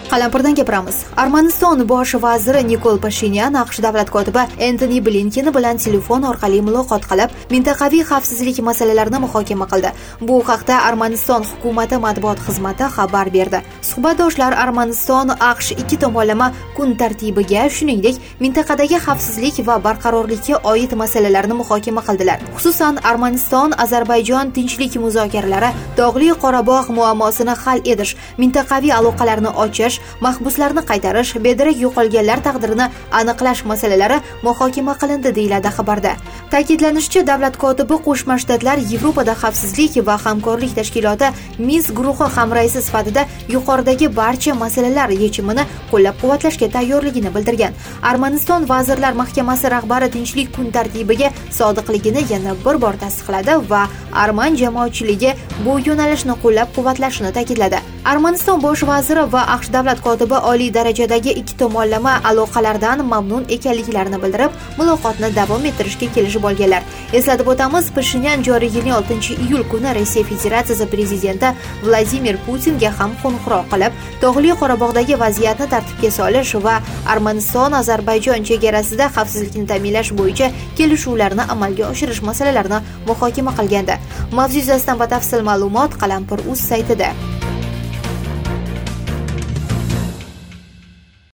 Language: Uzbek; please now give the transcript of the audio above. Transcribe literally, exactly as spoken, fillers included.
Qalampirdan gapiramiz. Armaniston bosh vaziri Nikol Pashinyan AQSh davlat kotibi Entoni Blinken bilan telefon orqali muloqot qilib, mintaqaviy xavfsizlik masalalarini muhokama qildi. Bu haqda Armaniston hukumati matbuot xizmati xabar berdi. Suhbatdoshlar Armaniston AQSh ikki tomonlama kun tartibiga, shuningdek, mintaqadagi xavfsizlik va barqarorlikka oid masalalarni muhokama qildilar. Xususan, Armaniston Ozarbayjon tinchlik muzokaralari, Tog'li Qorabog' muammosini hal etish, mintaqaviy aloqalarni ochish, mahbuslarni qaytarish, bedarak yo'qolganlar taqdirini aniqlash masalalari muhokama qilindi, deyiladi xabarda. Ta'kidlanishicha, davlat kotibi Qo'shma Shtatlar Yevropada xavfsizlik va hamkorlik tashkiloti Minsk guruhi hamraisi sifatida yuqoridagi barcha masalalar yechimini qo'llab-quvvatlashga tayyorligini bildirgan. Armaniston Vazirlar Mahkamasi rahbari tinchlik kun tartibiga sodiqligini yana bir bor tasdiqladi va arman jamoatchiligi bu yo'nalishni qo'llab-quvvatlashini ta'kidladi. Armaniston bosh vaziri va AQSh davlat kotibi oliy darajadagi ikki tomonlama aloqalardan mamnun ekanliklarini bildirib, muloqotni davom ettirishga kelishib olganlar. Eslatib o'tamiz, Pashinyan joriy yilning oltinchi iyul kuni Rossiya Federatsiyasi prezidenti Vladimir Putinga ham qo'ng'iroq qilib, Tog'li Qorabog'dagi vaziyatni tartibga solish va Armaniston-Ozarbayjon chegarasida xavfsizlikni ta'minlash bo'yicha kelishuvlarni amalga oshirish masalalarini muhokama qilgandi. Mavzu yuzasidan batafsil ma'lumot Qalampir.uz saytida.